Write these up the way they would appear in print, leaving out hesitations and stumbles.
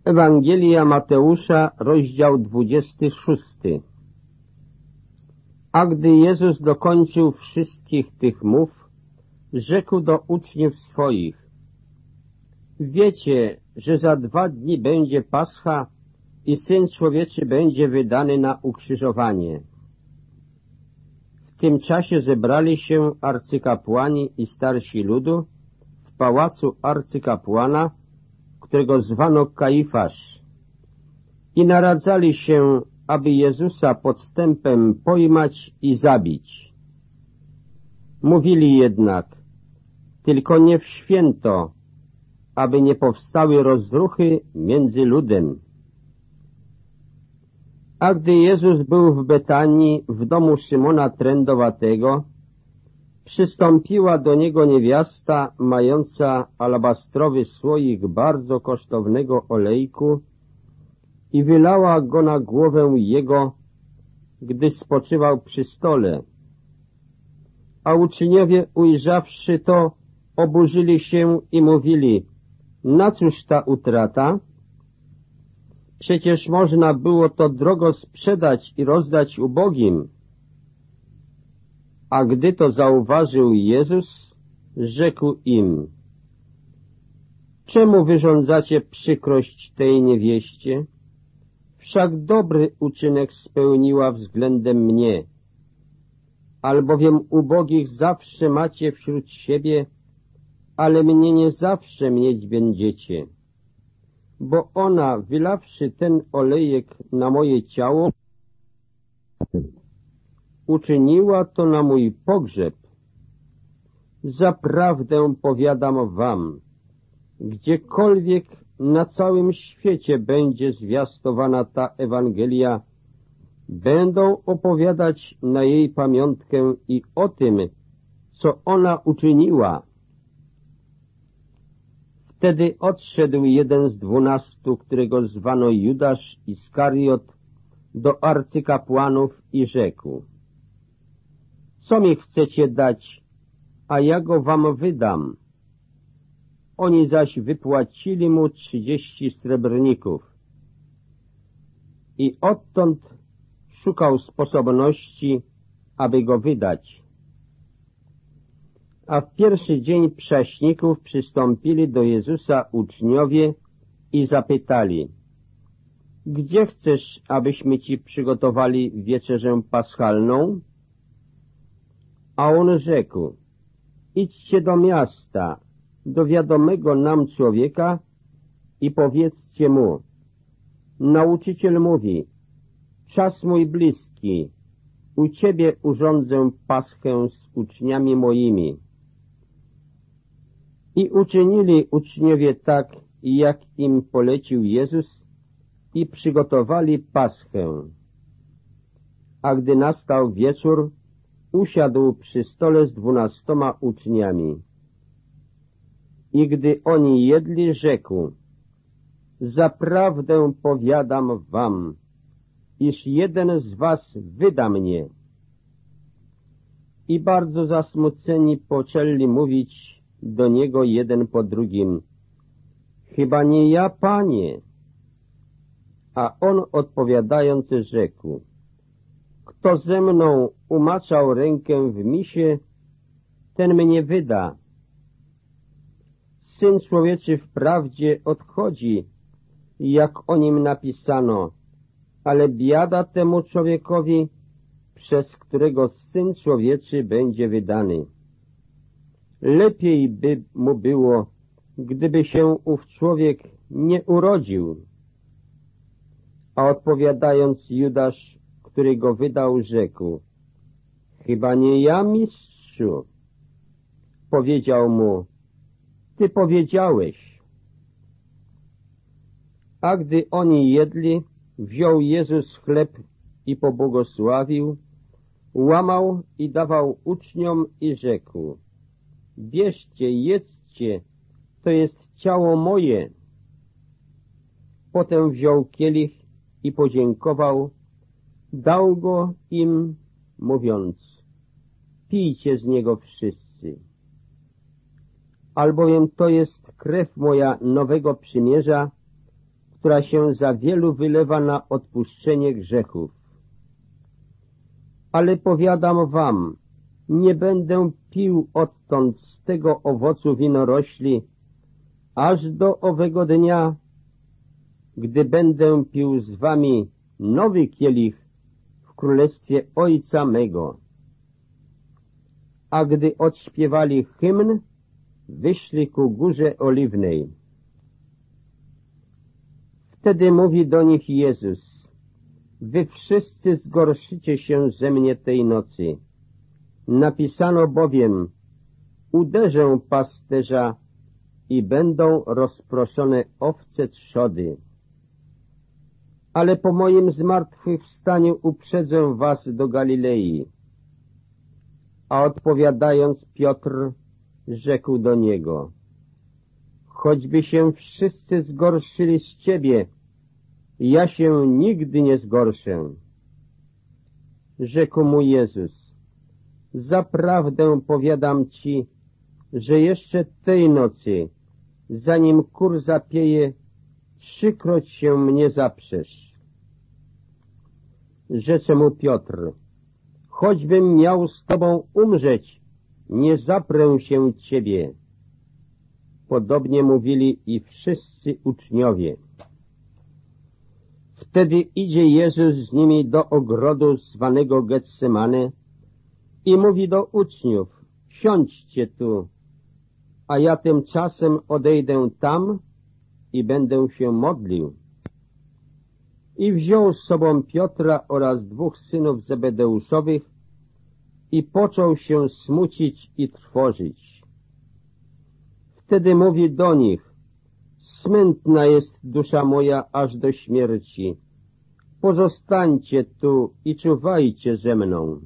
Ewangelia Mateusza, rozdział 26. A gdy Jezus dokończył wszystkich tych mów, rzekł do uczniów swoich: wiecie, że za 2 dni będzie Pascha i Syn Człowieczy będzie wydany na ukrzyżowanie. W tym czasie zebrali się arcykapłani i starsi ludu w pałacu arcykapłana, którego zwano Kaifasz, i naradzali się, aby Jezusa podstępem pojmać i zabić. Mówili jednak: tylko nie w święto, aby nie powstały rozruchy między ludem. A gdy Jezus był w Betanii, w domu Szymona Trędowatego, przystąpiła do niego niewiasta mająca alabastrowy słoik bardzo kosztownego olejku i wylała go na głowę jego, gdy spoczywał przy stole. A uczniowie, ujrzawszy to, oburzyli się i mówili: na cóż ta utrata? Przecież można było to drogo sprzedać i rozdać ubogim. A gdy to zauważył Jezus, rzekł im: czemu wyrządzacie przykrość tej niewieście? Wszak dobry uczynek spełniła względem mnie. Albowiem ubogich zawsze macie wśród siebie, ale mnie nie zawsze mieć będziecie. Bo ona, wylawszy ten olejek na moje ciało, uczyniła to na mój pogrzeb. Zaprawdę powiadam wam, gdziekolwiek na całym świecie będzie zwiastowana ta Ewangelia, będą opowiadać na jej pamiątkę i o tym, co ona uczyniła. Wtedy odszedł jeden z 12, którego zwano Judasz Iskariot, do arcykapłanów i rzekł: co mi chcecie dać, a ja go wam wydam? Oni zaś wypłacili mu 30 srebrników. I odtąd szukał sposobności, aby go wydać. A w pierwszy dzień prześników przystąpili do Jezusa uczniowie i zapytali: gdzie chcesz, abyśmy ci przygotowali wieczerzę paschalną? A on rzekł: idźcie do miasta, do wiadomego nam człowieka i powiedzcie mu: nauczyciel mówi, czas mój bliski, u ciebie urządzę paschę z uczniami moimi. I uczynili uczniowie tak, jak im polecił Jezus, i przygotowali paschę. A gdy nastał wieczór, usiadł przy stole z 12 uczniami. I gdy oni jedli, rzekł: zaprawdę powiadam wam, iż jeden z was wyda mnie. I bardzo zasmuceni poczęli mówić do niego jeden po drugim: chyba nie ja, Panie. A on odpowiadając rzekł: kto ze mną umaczał rękę w misie, ten mnie wyda. Syn Człowieczy wprawdzie odchodzi, jak o nim napisano, ale biada temu człowiekowi, przez którego Syn Człowieczy będzie wydany. Lepiej by mu było, gdyby się ów człowiek nie urodził. A odpowiadając Judasz, który go wydał, rzekł: chyba nie ja, mistrzu. Powiedział mu: ty powiedziałeś. A gdy oni jedli, wziął Jezus chleb i pobłogosławił, łamał i dawał uczniom i rzekł: bierzcie, jedzcie, to jest ciało moje. Potem wziął kielich i podziękował, dał go im, mówiąc: pijcie z niego wszyscy. albowiem to jest krew moja nowego przymierza, która się za wielu wylewa na odpuszczenie grzechów. Ale powiadam wam, nie będę pił odtąd z tego owocu winorośli, aż do owego dnia, gdy będę pił z wami nowy kielich w królestwie Ojca mego. A gdy odśpiewali hymn, wyszli ku Górze Oliwnej. Wtedy mówi do nich Jezus: wy wszyscy zgorszycie się ze mnie tej nocy. Napisano bowiem: uderzę pasterza i będą rozproszone owce trzody. Ale po moim zmartwychwstaniu uprzedzę was do Galilei. A odpowiadając Piotr rzekł do niego: choćby się wszyscy zgorszyli z ciebie, ja się nigdy nie zgorszę. Rzekł mu Jezus: zaprawdę powiadam ci, że jeszcze tej nocy, zanim kur zapieje, 3-kroć się mnie zaprzesz. Rzecze mu Piotr: choćbym miał z tobą umrzeć, nie zaprę się ciebie. Podobnie mówili i wszyscy uczniowie. Wtedy idzie Jezus z nimi do ogrodu zwanego Getsemane i mówi do uczniów: siądźcie tu, a ja tymczasem odejdę tam i będę się modlił. I wziął z sobą Piotra oraz 2 synów Zebedeuszowych i począł się smucić i trwożyć. Wtedy mówi do nich: smętna jest dusza moja aż do śmierci. Pozostańcie tu i czuwajcie ze mną.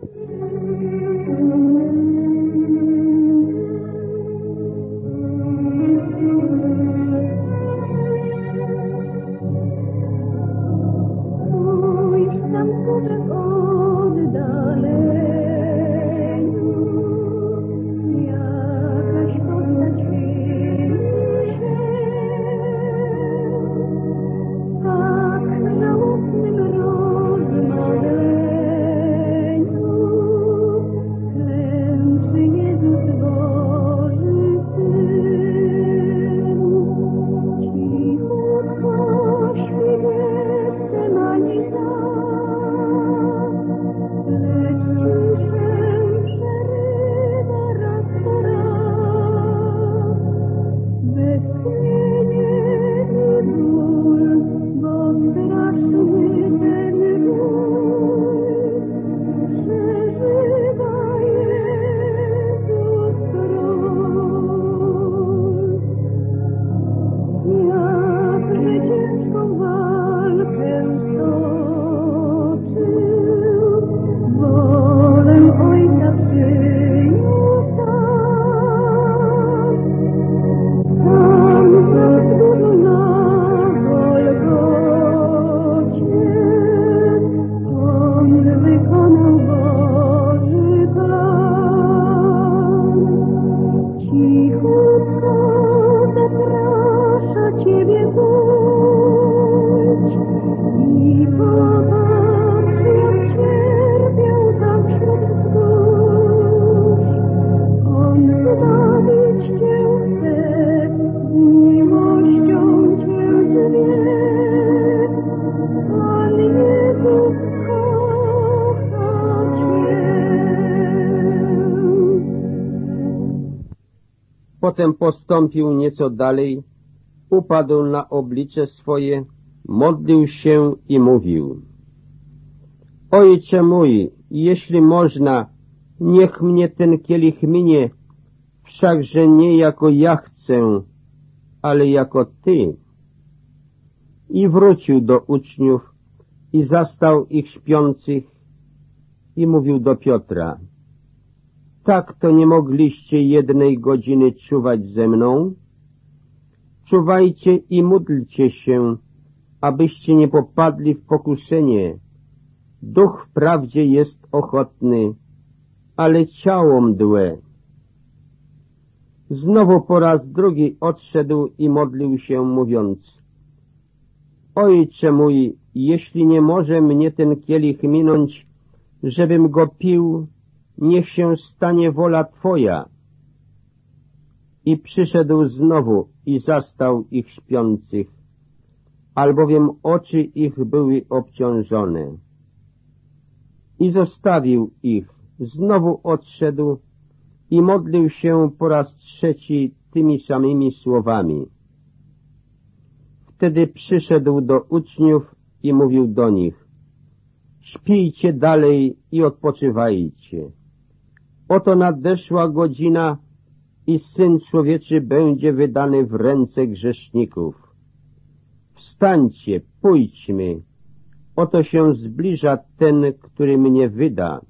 Potem postąpił nieco dalej, upadł na oblicze swoje, modlił się i mówił: Ojcze mój, jeśli można, niech mnie ten kielich minie, wszakże nie jako ja chcę, ale jako Ty. I wrócił do uczniów i zastał ich śpiących i mówił do Piotra: tak to nie mogliście 1 godziny czuwać ze mną? Czuwajcie i módlcie się, abyście nie popadli w pokuszenie. Duch wprawdzie jest ochotny, ale ciało mdłe. Znowu po raz drugi odszedł i modlił się, mówiąc: Ojcze mój, jeśli nie może mnie ten kielich minąć, żebym go pił, niech się stanie wola Twoja. I przyszedł znowu i zastał ich śpiących, albowiem oczy ich były obciążone. I zostawił ich, znowu odszedł i modlił się po raz trzeci tymi samymi słowami. Wtedy przyszedł do uczniów i mówił do nich: śpijcie dalej i odpoczywajcie. Oto nadeszła godzina i Syn Człowieczy będzie wydany w ręce grzeszników. Wstańcie, pójdźmy, oto się zbliża ten, który mnie wyda.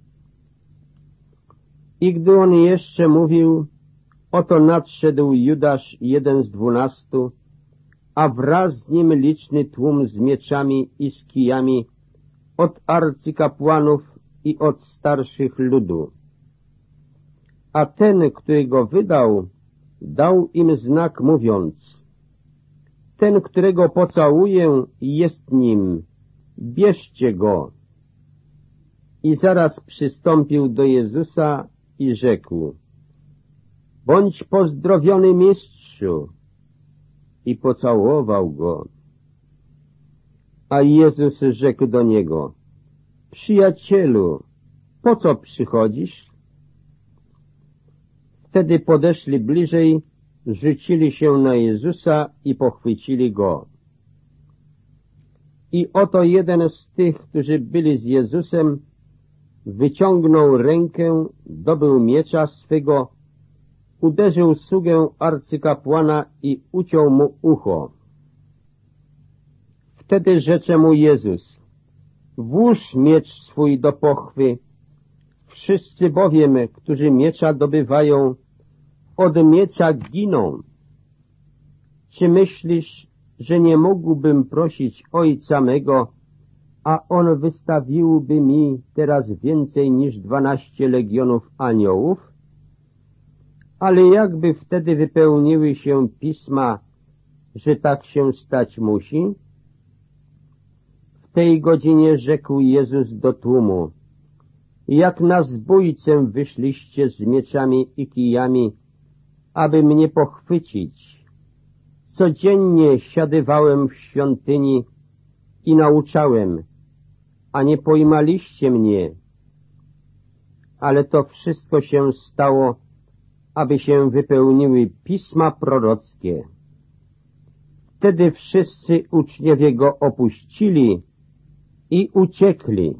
I gdy on jeszcze mówił, oto nadszedł Judasz, jeden z 12, a wraz z nim liczny tłum z mieczami i z kijami od arcykapłanów i od starszych ludu. A ten, który go wydał, dał im znak, mówiąc: ten, którego pocałuję, jest nim, bierzcie go. I zaraz przystąpił do Jezusa i rzekł: bądź pozdrowiony, mistrzu. I pocałował go. A Jezus rzekł do niego: przyjacielu, po co przychodzisz? Wtedy podeszli bliżej, rzucili się na Jezusa i pochwycili go. I oto jeden z tych, którzy byli z Jezusem, wyciągnął rękę, dobył miecza swego, uderzył sługę arcykapłana i uciął mu ucho. Wtedy rzecze mu Jezus: włóż miecz swój do pochwy. Wszyscy bowiem, którzy miecza dobywają, od miecza giną. Czy myślisz, że nie mógłbym prosić Ojca mego, a On wystawiłby mi teraz więcej niż 12 legionów aniołów? Ale jakby wtedy wypełniły się pisma, że tak się stać musi? W tej godzinie rzekł Jezus do tłumu: jak na zbójcę wyszliście z mieczami i kijami, aby mnie pochwycić. Codziennie siadywałem w świątyni i nauczałem, a nie pojmaliście mnie. Ale to wszystko się stało, aby się wypełniły pisma prorockie. Wtedy wszyscy uczniowie go opuścili i uciekli.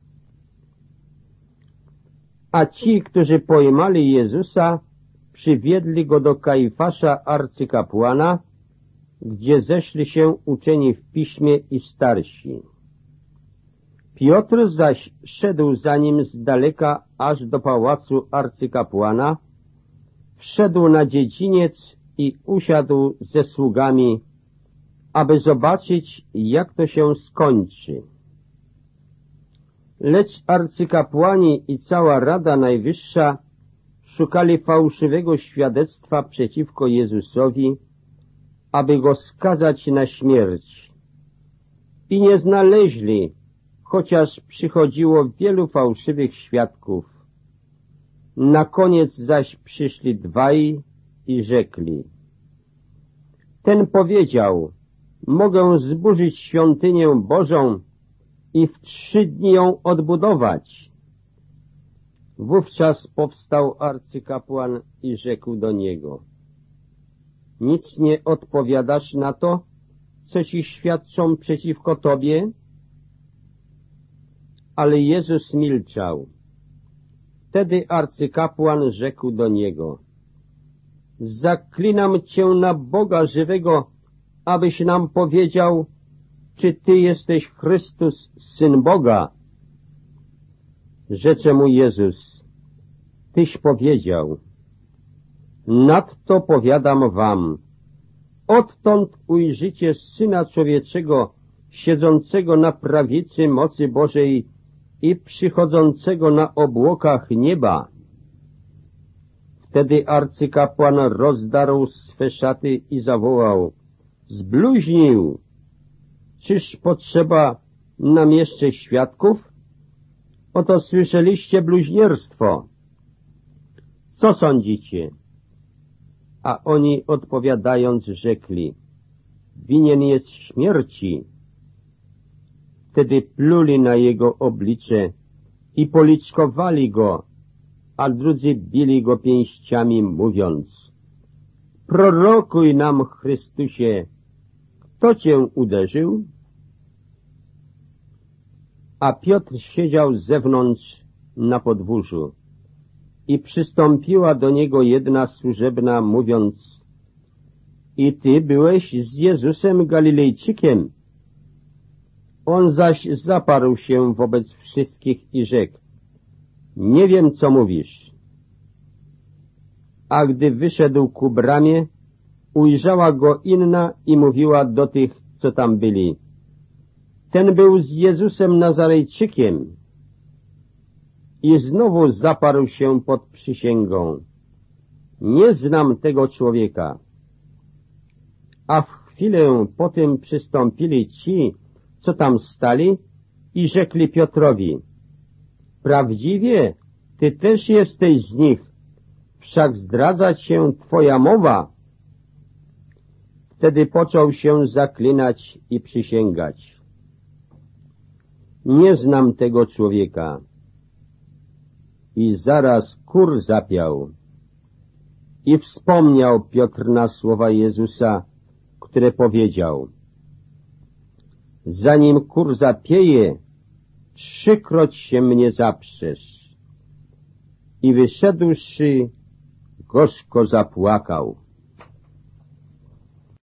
A ci, którzy pojmali Jezusa, przywiedli go do Kajfasza, arcykapłana, gdzie zeszli się uczeni w piśmie i starsi. Piotr zaś szedł za nim z daleka aż do pałacu arcykapłana, wszedł na dziedziniec i usiadł ze sługami, aby zobaczyć, jak to się skończy. Lecz arcykapłani i cała Rada Najwyższa szukali fałszywego świadectwa przeciwko Jezusowi, aby go skazać na śmierć. I nie znaleźli, chociaż przychodziło wielu fałszywych świadków. Na koniec zaś przyszli dwaj i rzekli: ten powiedział: mogę zburzyć świątynię Bożą i w 3 dni ją odbudować. Wówczas powstał arcykapłan i rzekł do niego: nic nie odpowiadasz na to, co ci świadczą przeciwko tobie? Ale Jezus milczał. Wtedy arcykapłan rzekł do niego: zaklinam cię na Boga żywego, abyś nam powiedział, czy ty jesteś Chrystus, Syn Boga. Rzecze mu Jezus: tyś powiedział. Nadto powiadam wam, odtąd ujrzycie Syna Człowieczego siedzącego na prawicy mocy Bożej i przychodzącego na obłokach nieba. Wtedy arcykapłan rozdarł swe szaty i zawołał: zbluźnił! Czyż potrzeba nam jeszcze świadków? Oto słyszeliście bluźnierstwo. Co sądzicie? A oni odpowiadając rzekli: winien jest śmierci. Wtedy pluli na jego oblicze i policzkowali go, a drudzy bili go pięściami, mówiąc: prorokuj nam, Chrystusie, kto cię uderzył? A Piotr siedział zewnątrz na podwórzu i przystąpiła do niego jedna służebna, mówiąc: i ty byłeś z Jezusem Galilejczykiem. On zaś zaparł się wobec wszystkich i rzekł: nie wiem, co mówisz. A gdy wyszedł ku bramie, ujrzała go inna i mówiła do tych, co tam byli: ten był z Jezusem Nazarejczykiem. I znowu zaparł się pod przysięgą: nie znam tego człowieka. A w chwilę potem przystąpili ci, co tam stali, i rzekli Piotrowi: prawdziwie, ty też jesteś z nich, wszak zdradza się twoja mowa. Wtedy począł się zaklinać i przysięgać: nie znam tego człowieka. I zaraz kur zapiał. I wspomniał Piotr na słowa Jezusa, które powiedział: zanim kur zapieje, 3-kroć się mnie zaprzesz. I wyszedłszy, gorzko zapłakał.